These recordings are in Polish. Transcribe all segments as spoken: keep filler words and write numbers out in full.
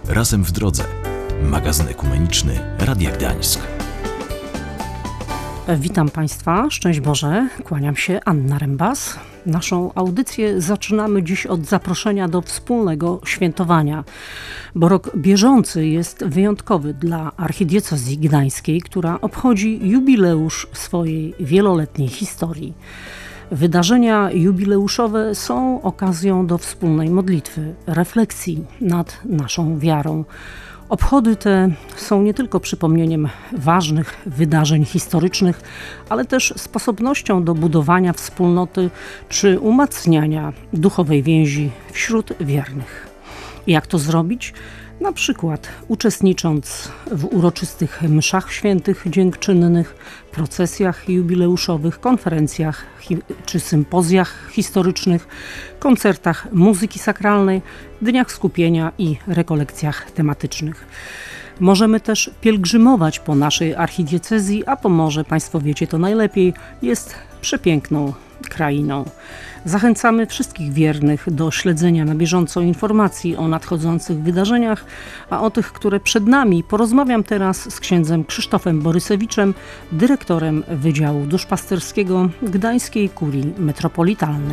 Razem w drodze. Magazyn ekumeniczny Radia Gdańsk. Witam Państwa, szczęść Boże, kłaniam się, Anna Rembas. Naszą audycję zaczynamy dziś od zaproszenia do wspólnego świętowania, bo rok bieżący jest wyjątkowy dla archidiecezji gdańskiej, która obchodzi jubileusz swojej wieloletniej historii. Wydarzenia jubileuszowe są okazją do wspólnej modlitwy, refleksji nad naszą wiarą. Obchody te są nie tylko przypomnieniem ważnych wydarzeń historycznych, ale też sposobnością do budowania wspólnoty czy umacniania duchowej więzi wśród wiernych. Jak to zrobić? Na przykład uczestnicząc w uroczystych mszach świętych dziękczynnych, procesjach jubileuszowych, konferencjach czy sympozjach historycznych, koncertach muzyki sakralnej, dniach skupienia i rekolekcjach tematycznych. Możemy też pielgrzymować po naszej archidiecezji, a Pomorze, Państwo wiecie to najlepiej, jest przepiękną krainą. Zachęcamy wszystkich wiernych do śledzenia na bieżąco informacji o nadchodzących wydarzeniach, a o tych, które przed nami, porozmawiam teraz z księdzem Krzysztofem Borysewiczem, dyrektorem Wydziału Duszpasterskiego Gdańskiej Kurii Metropolitalnej.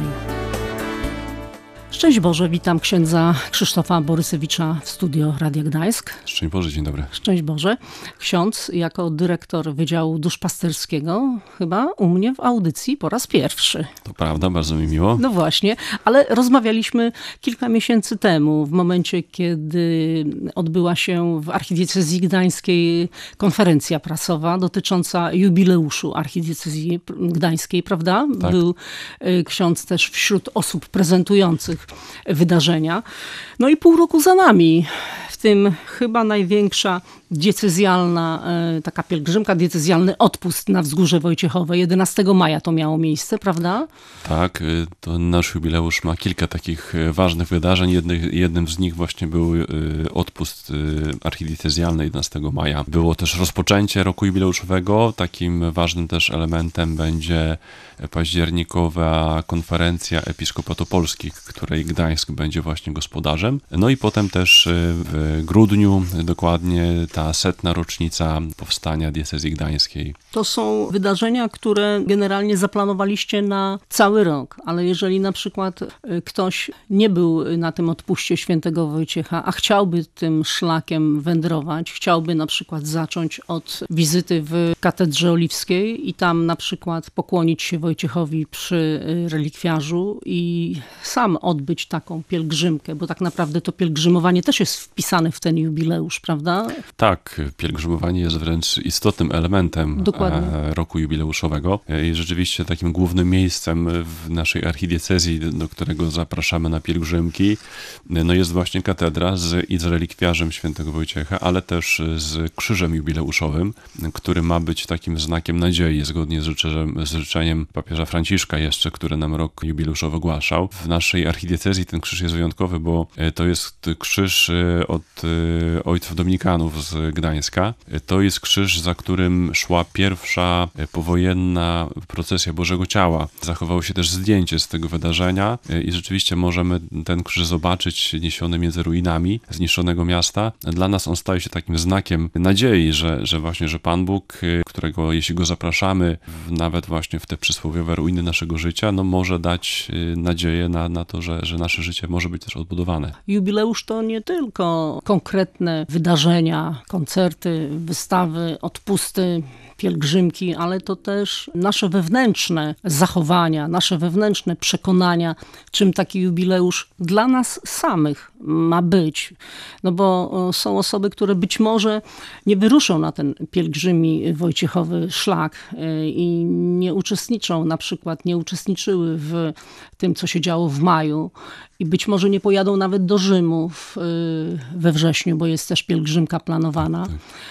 Szczęść Boże, witam księdza Krzysztofa Borysewicza w studio Radia Gdańsk. Szczęść Boże, dzień dobry. Szczęść Boże. Ksiądz jako dyrektor Wydziału Duszpasterskiego chyba u mnie w audycji po raz pierwszy. To prawda, bardzo mi miło. No właśnie, ale rozmawialiśmy kilka miesięcy temu, w momencie, kiedy odbyła się w archidiecezji gdańskiej konferencja prasowa dotycząca jubileuszu archidiecezji gdańskiej, prawda? Tak. Był ksiądz też wśród osób prezentujących wydarzenia. No i pół roku za nami, w tym chyba największa diecezjalna, taka pielgrzymka, diecezjalny odpust na Wzgórze Wojciechowe. jedenastego maja to miało miejsce, prawda? Tak, to nasz jubileusz ma kilka takich ważnych wydarzeń. Jedny, jednym z nich właśnie był odpust archidiecezjalny jedenastego maja. Było też rozpoczęcie roku jubileuszowego. Takim ważnym też elementem będzie październikowa konferencja Episkopatu Polskich, której Gdańsk będzie właśnie gospodarzem. No i potem też w grudniu dokładnie ta setna rocznica powstania diecezji gdańskiej. To są wydarzenia, które generalnie zaplanowaliście na cały rok, ale jeżeli na przykład ktoś nie był na tym odpuście świętego Wojciecha, a chciałby tym szlakiem wędrować, chciałby na przykład zacząć od wizyty w Katedrze Oliwskiej i tam na przykład pokłonić się Wojciechowi przy relikwiarzu i sam odbyć taką pielgrzymkę, bo tak naprawdę to pielgrzymowanie też jest wpisane w ten jubileusz, prawda? Tak, pielgrzymowanie jest wręcz istotnym elementem Dokładnie. roku jubileuszowego i rzeczywiście takim głównym miejscem w naszej archidiecezji, do którego zapraszamy na pielgrzymki, no jest właśnie katedra z, i z relikwiarzem świętego Wojciecha, ale też z krzyżem jubileuszowym, który ma być takim znakiem nadziei, zgodnie z, życzeniem, z życzeniem papieża Franciszka jeszcze, który nam rok jubileuszowy ogłaszał. W naszej archidiecezji ten krzyż jest wyjątkowy, bo to jest krzyż od ojców dominikanów z Gdańska. To jest krzyż, za którym szła pierwsza powojenna procesja Bożego Ciała. Zachowało się też zdjęcie z tego wydarzenia i rzeczywiście możemy ten krzyż zobaczyć niesiony między ruinami zniszczonego miasta. Dla nas on staje się takim znakiem nadziei, że, że właśnie, że Pan Bóg, którego jeśli go zapraszamy w, nawet właśnie w te przysłowiowe ruiny naszego życia, no może dać nadzieję na, na to, że, że nasze życie może być też odbudowane. Jubileusz to nie tylko konkretne wydarzenia, koncerty, wystawy, odpusty, pielgrzymki, ale to też nasze wewnętrzne zachowania, nasze wewnętrzne przekonania, czym taki jubileusz dla nas samych ma być. No bo są osoby, które być może nie wyruszą na ten pielgrzymi Wojciechowy szlak i nie uczestniczą, na przykład nie uczestniczyły w tym, co się działo w maju i być może nie pojadą nawet do Rzymu w, we wrześniu, bo jest też pielgrzymka planowana,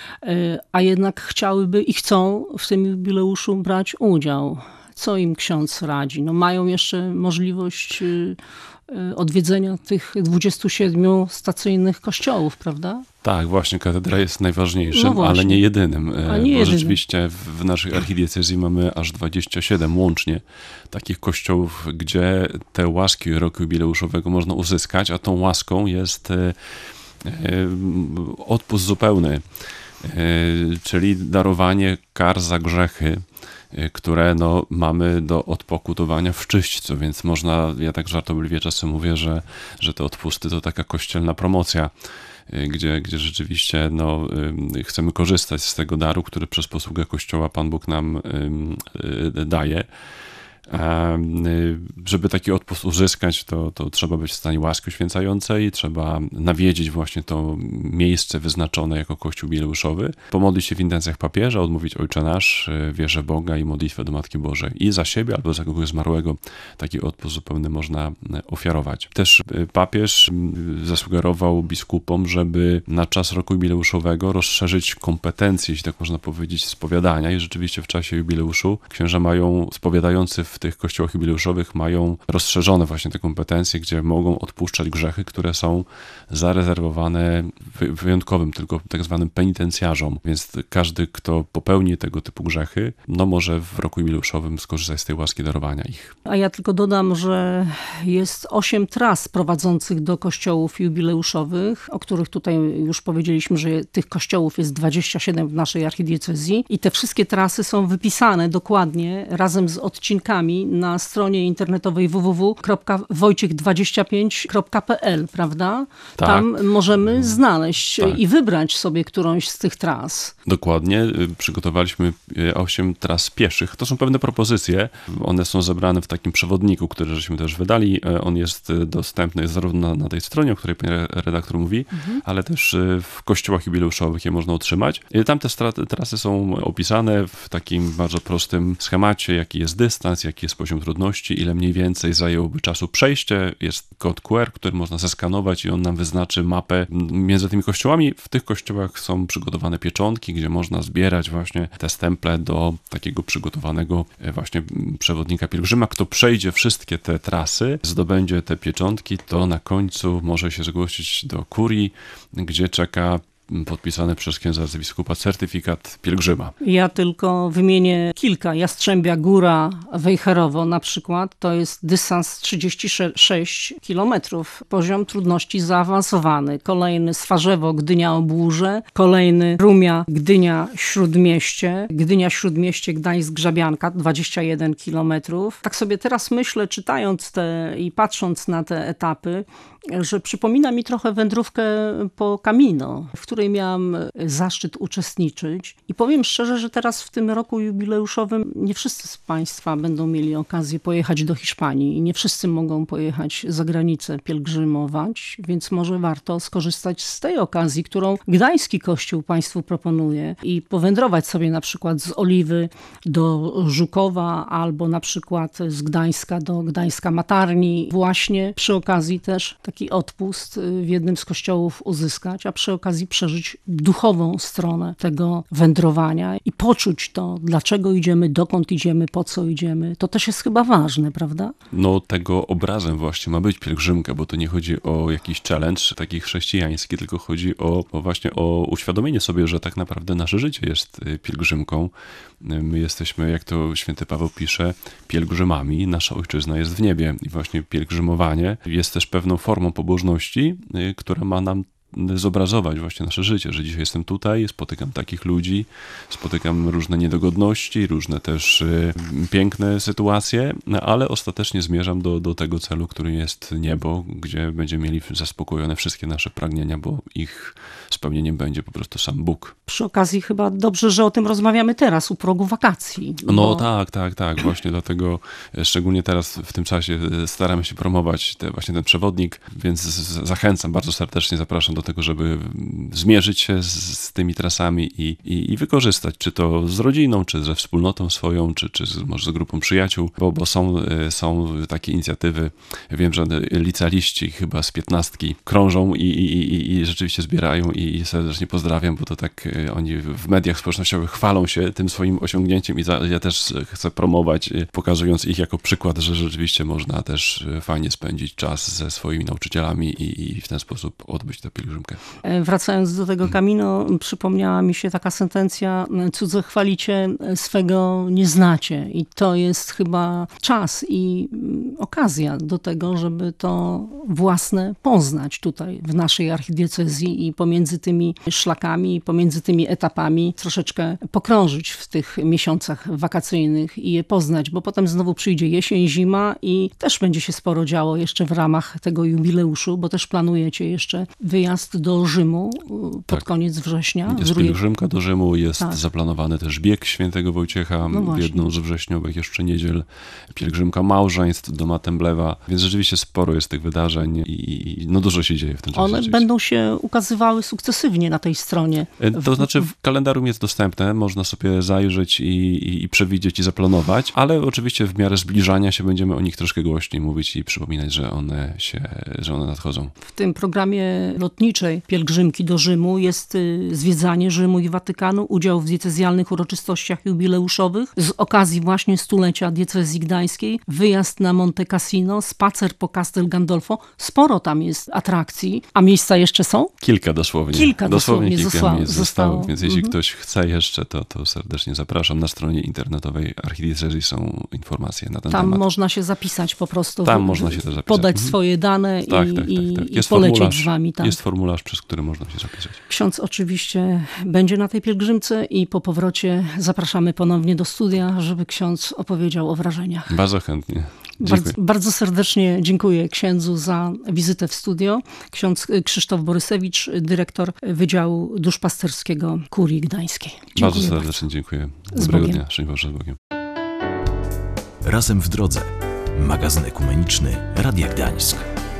a jednak chciałyby i chcą w tym jubileuszu brać udział. Co im ksiądz radzi? No mają jeszcze możliwość odwiedzenia tych dwudziestu siedmiu stacyjnych kościołów, prawda? Tak, właśnie katedra jest najważniejszym, no ale nie jedynym. A nie bo jedynym. Rzeczywiście w naszej archidiecezji mamy aż dwadzieścia siedem łącznie takich kościołów, gdzie te łaski roku jubileuszowego można uzyskać, a tą łaską jest odpust zupełny, czyli darowanie kar za grzechy, które no, mamy do odpokutowania w czyśćcu, więc można, ja tak żartobliwie czasem mówię, że, że te odpusty to taka kościelna promocja, gdzie, gdzie rzeczywiście no, chcemy korzystać z tego daru, który przez posługę Kościoła Pan Bóg nam daje. Żeby taki odpust uzyskać, to, to trzeba być w stanie łaski uświęcającej, trzeba nawiedzić właśnie to miejsce wyznaczone jako Kościół jubileuszowy, pomodlić się w intencjach papieża, odmówić Ojcze Nasz, wierze Boga i modlitwę do Matki Bożej. I za siebie albo za kogoś zmarłego taki odpust zupełny można ofiarować. Też papież zasugerował biskupom, żeby na czas roku jubileuszowego rozszerzyć kompetencje, jeśli tak można powiedzieć, spowiadania i rzeczywiście w czasie jubileuszu księża mają, spowiadający w tych kościołach jubileuszowych mają rozszerzone właśnie te kompetencje, gdzie mogą odpuszczać grzechy, które są zarezerwowane wyjątkowym, tylko tak zwanym penitencjarzom. Więc każdy, kto popełni tego typu grzechy, no może w roku jubileuszowym skorzystać z tej łaski darowania ich. A ja tylko dodam, że jest osiem tras prowadzących do kościołów jubileuszowych, o których tutaj już powiedzieliśmy, że tych kościołów jest dwadzieścia siedem w naszej archidiecezji i te wszystkie trasy są wypisane dokładnie razem z odcinkami na stronie internetowej w w w kropka wojciech dwadzieścia pięć kropka p l, prawda? Tak. Tam możemy znaleźć tak. i wybrać sobie którąś z tych tras. Dokładnie. Przygotowaliśmy osiem tras pieszych. To są pewne propozycje. One są zebrane w takim przewodniku, który żeśmy też wydali. On jest dostępny zarówno na, na tej stronie, o której pani redaktor mówi, mhm. ale też w kościołach jubileuszowych je można otrzymać. Tam te trasy są opisane w takim bardzo prostym schemacie, jaki jest dystans, jaki jest poziom trudności, ile mniej więcej zajęłoby czasu przejście. Jest kod Q R, który można zeskanować i on nam wyznaczy mapę między tymi kościołami. W tych kościołach są przygotowane pieczątki, gdzie można zbierać właśnie te stemple do takiego przygotowanego właśnie przewodnika pielgrzyma. Kto przejdzie wszystkie te trasy, zdobędzie te pieczątki, to na końcu może się zgłosić do kurii, gdzie czeka podpisany przez księdza arcybiskupa certyfikat pielgrzyma. Ja tylko wymienię kilka. Jastrzębia Góra, Wejherowo na przykład, to jest dystans trzydzieści sześć kilometrów. Poziom trudności zaawansowany. Kolejny Swarzewo, Gdynia Obłórze, kolejny Rumia, Gdynia Śródmieście, Gdynia Śródmieście, Gdańsk Grzabianka, dwadzieścia jeden kilometrów. Tak sobie teraz myślę, czytając te i patrząc na te etapy, że przypomina mi trochę wędrówkę po Camino, w której miałam zaszczyt uczestniczyć. I powiem szczerze, że teraz w tym roku jubileuszowym nie wszyscy z Państwa będą mieli okazję pojechać do Hiszpanii i nie wszyscy mogą pojechać za granicę pielgrzymować, więc może warto skorzystać z tej okazji, którą Gdański Kościół Państwu proponuje i powędrować sobie na przykład z Oliwy do Żukowa albo na przykład z Gdańska do Gdańska Matarni. Właśnie przy okazji też taki odpust w jednym z kościołów uzyskać, a przy okazji przeżyć duchową stronę tego wędrowania i poczuć to, dlaczego idziemy, dokąd idziemy, po co idziemy. To też jest chyba ważne, prawda? No tego obrazem właśnie ma być pielgrzymka, bo to nie chodzi o jakiś challenge taki chrześcijański, tylko chodzi o, o właśnie o uświadomienie sobie, że tak naprawdę nasze życie jest pielgrzymką. My jesteśmy, jak to święty Paweł pisze, pielgrzymami. Nasza ojczyzna jest w niebie i właśnie pielgrzymowanie jest też pewną formą pobożności, która ma nam zobrazować właśnie nasze życie, że dzisiaj jestem tutaj, spotykam takich ludzi, spotykam różne niedogodności, różne też y, piękne sytuacje, ale ostatecznie zmierzam do, do tego celu, który jest niebo, gdzie będziemy mieli zaspokojone wszystkie nasze pragnienia, bo ich spełnieniem będzie po prostu sam Bóg. Przy okazji chyba dobrze, że o tym rozmawiamy teraz, u progu wakacji. No bo... tak, tak, tak, właśnie dlatego szczególnie teraz w tym czasie staramy się promować te, właśnie ten przewodnik, więc zachęcam, bardzo serdecznie zapraszam do tego, żeby zmierzyć się z, z tymi trasami i, i, i wykorzystać, czy to z rodziną, czy ze wspólnotą swoją, czy, czy z, może z grupą przyjaciół, bo, bo są, są takie inicjatywy. Wiem, że licealiści chyba z piętnastki krążą i, i, i, i rzeczywiście zbierają i serdecznie pozdrawiam, bo to tak oni w mediach społecznościowych chwalą się tym swoim osiągnięciem i za, ja też chcę promować, pokazując ich jako przykład, że rzeczywiście można też fajnie spędzić czas ze swoimi nauczycielami i, i w ten sposób odbyć tę pielgrzymkę. pielgrzymkę. Wracając do tego Camino, przypomniała mi się taka sentencja: cudze chwalicie, swego nie znacie. I to jest chyba czas i okazja do tego, żeby to własne poznać tutaj w naszej archidiecezji i pomiędzy tymi szlakami, pomiędzy tymi etapami troszeczkę pokrążyć w tych miesiącach wakacyjnych i je poznać, bo potem znowu przyjdzie jesień, zima i też będzie się sporo działo jeszcze w ramach tego jubileuszu, bo też planujecie jeszcze wyjazd do Rzymu pod tak. koniec września. Jest pielgrzymka do Rzymu, jest tak. zaplanowany też bieg świętego Wojciecha no w jedną z wrześniowych jeszcze niedziel, pielgrzymka małżeństw do Matemblewa, więc rzeczywiście sporo jest tych wydarzeń i, i no dużo się dzieje w tym czasie. One będą się ukazywały sukcesywnie na tej stronie. To znaczy w kalendarium jest dostępne, można sobie zajrzeć i, i, i przewidzieć i zaplanować, ale oczywiście w miarę zbliżania się będziemy o nich troszkę głośniej mówić i przypominać, że one się, że one nadchodzą. W tym programie lotniczej pielgrzymki do Rzymu jest zwiedzanie Rzymu i Watykanu, udział w diecezjalnych uroczystościach jubileuszowych z okazji właśnie stulecia diecezji gdańskiej, wyjazd na Monte Cassino, spacer po Castel Gandolfo. Sporo tam jest atrakcji, a miejsca jeszcze są? Kilka dosłownie. Kilka dosłownie, dosłownie kilka zostało, miejsc zostało, zostało. Więc jeśli mhm. ktoś chce jeszcze, to, to serdecznie zapraszam. Na stronie internetowej archidiecezji są informacje na ten tam temat. Tam można się zapisać po prostu. Tam w, można się też zapisać. Podać mhm. swoje dane tak, i, tak, tak, tak. i, Jest i polecieć formularz, z wami. Tak. Jest formularz, przez który można się zapisać. Ksiądz oczywiście będzie na tej pielgrzymce i po powrocie zapraszamy ponownie do studia, żeby ksiądz opowiedział o wrażeniach. Bardzo chętnie. Bardzo, bardzo serdecznie dziękuję księdzu za wizytę w studio. Ksiądz Krzysztof Borysewicz, dyrektor Wydziału Duszpasterskiego Kurii Gdańskiej. Dziękuję bardzo serdecznie bardzo. dziękuję. Dobrego dnia. Szczęść Boże, z Bogiem. Razem w drodze. Magazyn ekumeniczny Radia Gdańsk.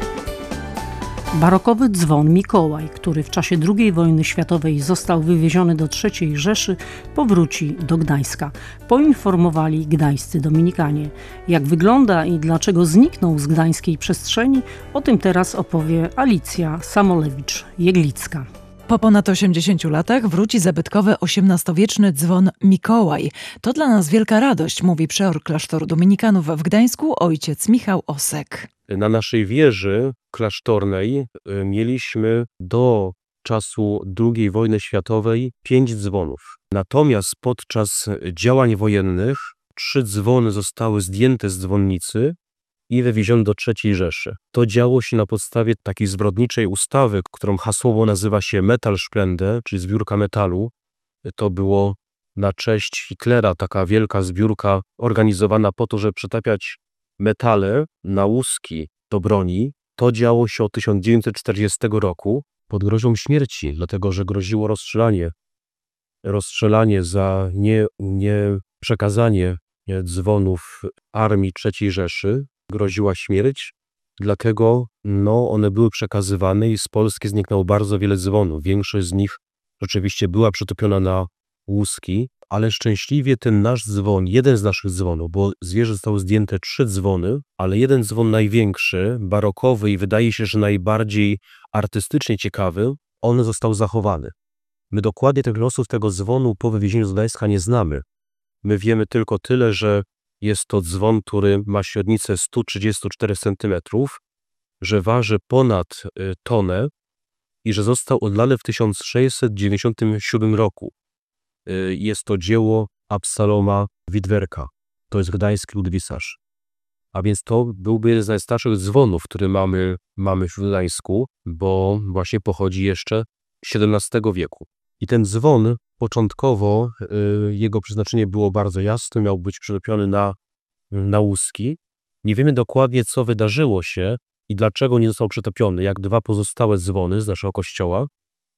Barokowy dzwon Mikołaj, który w czasie drugiej wojny światowej został wywieziony do trzeciej Rzeszy, powróci do Gdańska. Poinformowali gdańscy dominikanie. Jak wygląda i dlaczego zniknął z gdańskiej przestrzeni, o tym teraz opowie Alicja Samolewicz-Jeglicka. Po ponad osiemdziesięciu latach wróci zabytkowy osiemnastowieczny dzwon Mikołaj. To dla nas wielka radość, mówi przeor klasztoru dominikanów w Gdańsku ojciec Michał Osek. Na naszej wieży klasztornej mieliśmy do czasu drugiej wojny światowej pięć dzwonów. Natomiast podczas działań wojennych trzy dzwony zostały zdjęte z dzwonnicy i wywiezione do trzeciej Rzeszy. To działo się na podstawie takiej zbrodniczej ustawy, którą hasłowo nazywa się Metalspende, czyli zbiórka metalu. To było na cześć Hitlera, taka wielka zbiórka organizowana po to, żeby przetapiać metale na łuski do broni. To działo się od tysiąc dziewięćset czterdziestego roku pod groźbą śmierci, dlatego że groziło rozstrzelanie. Rozstrzelanie za nie, nie przekazanie dzwonów armii trzeciej Rzeszy. Groziła śmierć, dlatego no, one były przekazywane i z Polski zniknęło bardzo wiele dzwonów. Większość z nich rzeczywiście była przetopiona na łuski, ale szczęśliwie ten nasz dzwon, jeden z naszych dzwonów, bo z wieży zostały zdjęte trzy dzwony, ale jeden dzwon największy, barokowy i wydaje się, że najbardziej artystycznie ciekawy, on został zachowany. My dokładnie tych losów tego dzwonu po wywiezieniu z Gdańska nie znamy. My wiemy tylko tyle, że jest to dzwon, który ma średnicę sto trzydzieści cztery centymetrów, że waży ponad tonę i że został odlany w tysiąc sześćset dziewięćdziesiątym siódmym roku. Jest to dzieło Absaloma Widwerka. To jest gdański ludwisarz. A więc to byłby jeden z najstarszych dzwonów, który mamy, mamy w Gdańsku, bo właśnie pochodzi jeszcze z siedemnastego wieku. I ten dzwon początkowo, y, jego przeznaczenie było bardzo jasne, miał być przyczepiony na, na łuski. Nie wiemy dokładnie, co wydarzyło się i dlaczego nie został przetopiony, jak dwa pozostałe dzwony z naszego kościoła.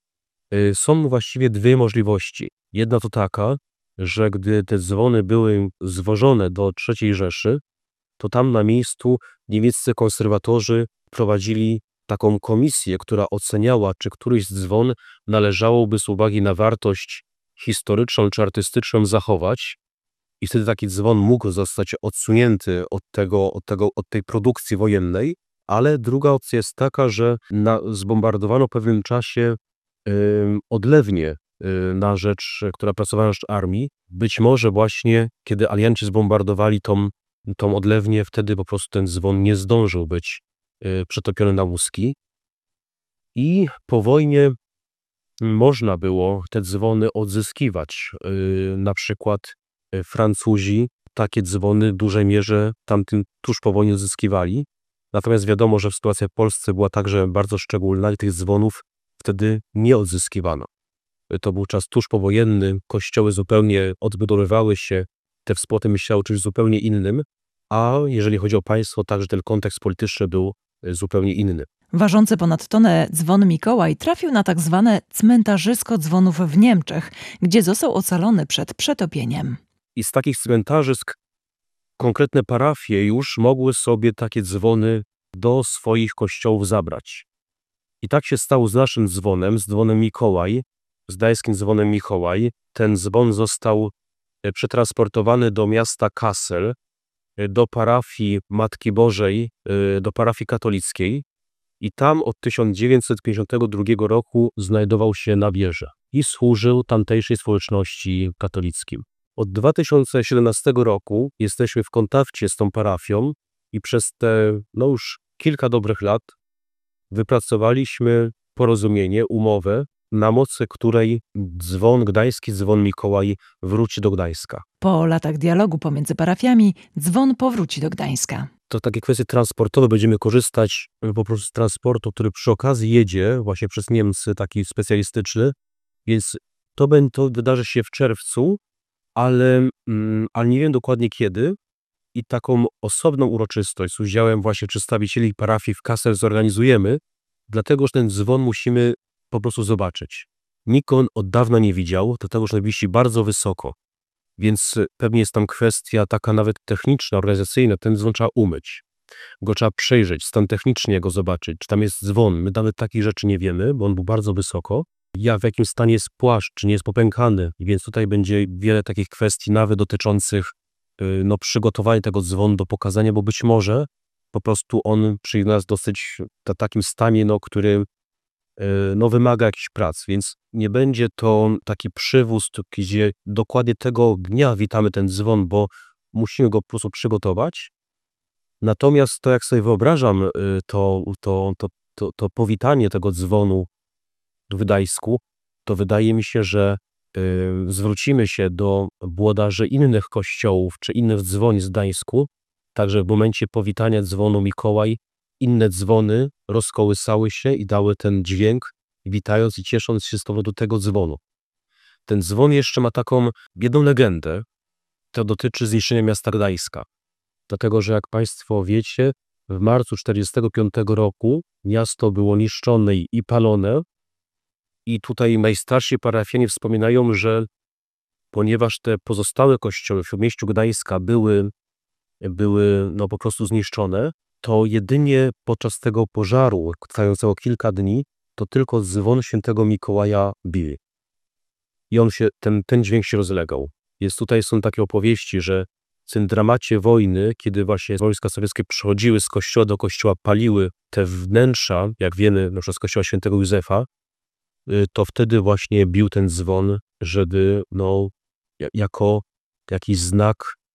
Y, są właściwie dwie możliwości. Jedna to taka, że gdy te dzwony były zwożone do trzeciej Rzeszy, to tam na miejscu niemieccy konserwatorzy prowadzili taką komisję, która oceniała, czy któryś dzwon należałoby z uwagi na wartość historyczną czy artystyczną zachować. I wtedy taki dzwon mógł zostać odsunięty od, tego, od, tego, od tej produkcji wojennej. Ale druga opcja jest taka, że na, zbombardowano w pewnym czasie y, odlewnię y, na rzecz, która pracowała na rzecz armii. Być może właśnie, kiedy alianci zbombardowali tą, tą odlewnię, wtedy po prostu ten dzwon nie zdążył być y, przetopiony na łuski. I po wojnie można było te dzwony odzyskiwać. Na przykład Francuzi takie dzwony w dużej mierze tamtym tuż po wojnie odzyskiwali. Natomiast wiadomo, że sytuacja w Polsce była także bardzo szczególna i tych dzwonów wtedy nie odzyskiwano. To był czas tuż powojenny, kościoły zupełnie odbudowywały się, te wspólnoty myślały o czymś zupełnie innym, a jeżeli chodzi o państwo, także ten kontekst polityczny był zupełnie inny. Ważący ponad tonę dzwon Mikołaj trafił na tak zwane cmentarzysko dzwonów w Niemczech, gdzie został ocalony przed przetopieniem. I z takich cmentarzysk konkretne parafie już mogły sobie takie dzwony do swoich kościołów zabrać. I tak się stało z naszym dzwonem, z dzwonem Mikołaj, z gdańskim dzwonem Mikołaj. Ten dzwon został przetransportowany do miasta Kassel, do parafii Matki Bożej, do parafii katolickiej i tam od tysiąc dziewięćset pięćdziesiątego drugiego roku znajdował się na wieży i służył tamtejszej społeczności katolickim. Od dwa tysiące siedemnastego roku jesteśmy w kontakcie z tą parafią i przez te no już kilka dobrych lat wypracowaliśmy porozumienie, umowę, na mocy której dzwon, gdański dzwon Mikołaj wróci do Gdańska. Po latach dialogu pomiędzy parafiami dzwon powróci do Gdańska. To takie kwestie transportowe będziemy korzystać po prostu z transportu, który przy okazji jedzie właśnie przez Niemcy, taki specjalistyczny, więc to, będzie, to wydarzy się w czerwcu, ale, mm, ale nie wiem dokładnie kiedy i taką osobną uroczystość z udziałem właśnie przedstawicieli parafii w Kassel zorganizujemy, dlatego że ten dzwon musimy po prostu zobaczyć. Nikt go od dawna nie widział, dlatego że wisi bardzo wysoko, więc pewnie jest tam kwestia taka nawet techniczna, organizacyjna, ten dzwon trzeba umyć. Go trzeba przejrzeć, stan technicznie go zobaczyć, czy tam jest dzwon. My nawet takich rzeczy nie wiemy, bo on był bardzo wysoko. Ja w jakim stanie jest płaszcz, czy nie jest popękany, więc tutaj będzie wiele takich kwestii nawet dotyczących no, przygotowania tego dzwonu do pokazania, bo być może po prostu on przyjdzie nas dosyć w takim stanie, no, który no, wymaga jakichś prac, więc nie będzie to taki przywóz, gdzie dokładnie tego dnia witamy ten dzwon, bo musimy go po prostu przygotować. Natomiast to, jak sobie wyobrażam to, to, to, to, to powitanie tego dzwonu w Gdańsku, to wydaje mi się, że y, zwrócimy się do włodarzy innych kościołów czy innych dzwoni z Gdańsku, także w momencie powitania dzwonu Mikołaj inne dzwony rozkołysały się i dały ten dźwięk, witając i ciesząc się z powodu tego dzwonu. Ten dzwon jeszcze ma taką jedną legendę, to dotyczy zniszczenia miasta Gdańska. Dlatego, że jak Państwo wiecie, w marcu tysiąc dziewięćset czterdziestego piątego roku miasto było niszczone i palone i tutaj najstarsi parafianie wspominają, że ponieważ te pozostałe kościoły w mieście Gdańska były, były no po prostu zniszczone, to jedynie podczas tego pożaru, trwającego kilka dni, to tylko dzwon świętego Mikołaja bił. I on się, ten, ten dźwięk się rozlegał. Jest tutaj są takie opowieści, że w tym dramacie wojny, kiedy właśnie wojska sowieckie przychodziły z kościoła do kościoła, paliły te wnętrza, jak wiemy, na przykład z kościoła świętego Józefa, to wtedy właśnie bił ten dzwon, żeby no, jako jakiś znak,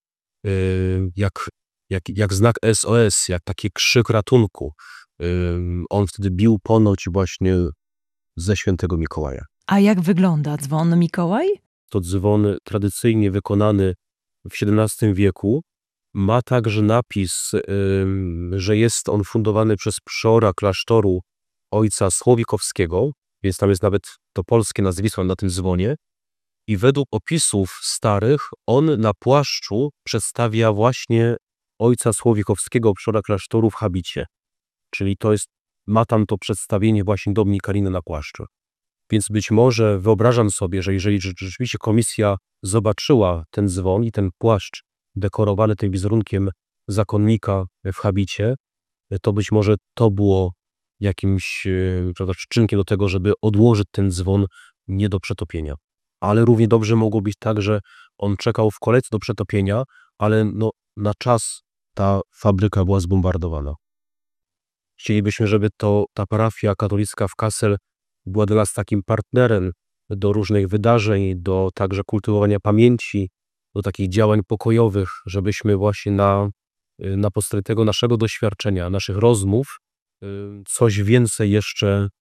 jak, jak, jak znak S O S, jak taki krzyk ratunku. On wtedy bił ponoć właśnie ze świętego Mikołaja. A jak wygląda dzwon Mikołaj? To dzwon tradycyjnie wykonany w siedemnastym wieku. Ma także napis, że jest on fundowany przez przeora klasztoru ojca Słowikowskiego, więc tam jest nawet to polskie nazwisko na tym dzwonie. I według opisów starych on na płaszczu przedstawia właśnie ojca Słowikowskiego, przeora klasztoru w habicie. Czyli to jest, ma tam to przedstawienie właśnie dominikanina na płaszczu. Więc być może wyobrażam sobie, że jeżeli rzeczywiście komisja zobaczyła ten dzwon i ten płaszcz dekorowany tym wizerunkiem zakonnika w habicie, to być może to było jakimś prawda, czynnikiem do tego, żeby odłożyć ten dzwon nie do przetopienia. Ale równie dobrze mogło być tak, że on czekał w kolejce do przetopienia, ale no, na czas ta fabryka była zbombardowana. Chcielibyśmy, żeby to ta parafia katolicka w Kassel była dla nas takim partnerem do różnych wydarzeń, do także kultywowania pamięci, do takich działań pokojowych, żebyśmy właśnie na, na podstawie tego naszego doświadczenia, naszych rozmów, coś więcej jeszcze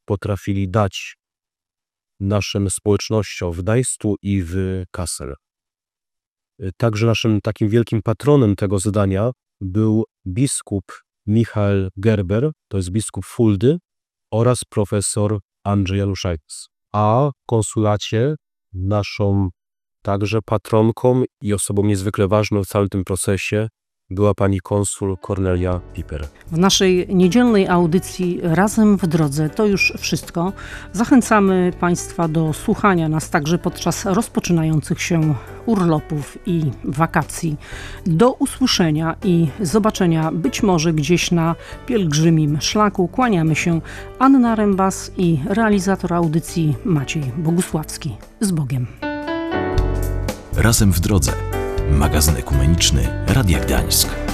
potrafili dać naszym społecznościom w Gdańsku i w Kassel. Także naszym takim wielkim patronem tego zadania był biskup Michał Gerber, to jest biskup Fuldy, oraz profesor Andrzej Januszajtis. A w konsulacie naszą także patronką i osobą niezwykle ważną w całym tym procesie była pani konsul Kornelia Piper. W naszej niedzielnej audycji Razem w drodze to już wszystko. Zachęcamy Państwa do słuchania nas także podczas rozpoczynających się urlopów i wakacji. Do usłyszenia i zobaczenia być może gdzieś na pielgrzymim szlaku. Kłaniamy się, Anna Rembas i realizator audycji Maciej Bogusławski. Z Bogiem. Razem w drodze. Magazyn ekumeniczny Radia Gdańsk.